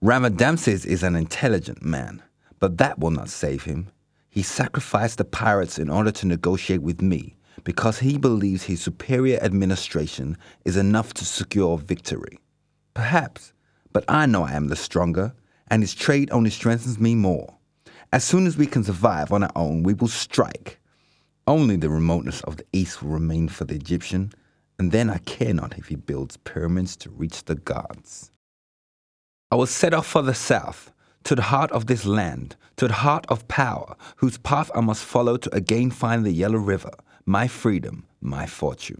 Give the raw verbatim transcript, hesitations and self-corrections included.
Ramadamses is an intelligent man, but that will not save him. He sacrificed the pirates in order to negotiate with me because he believes his superior administration is enough to secure victory. Perhaps, but I know I am the stronger, and his trade only strengthens me more. As soon as we can survive on our own, we will strike. Only the remoteness of the east will remain for the Egyptian, and then I care not if he builds pyramids to reach the gods. I will set off for the south, to the heart of this land, to the heart of power, whose path I must follow to again find the Yellow River, my freedom, my fortune.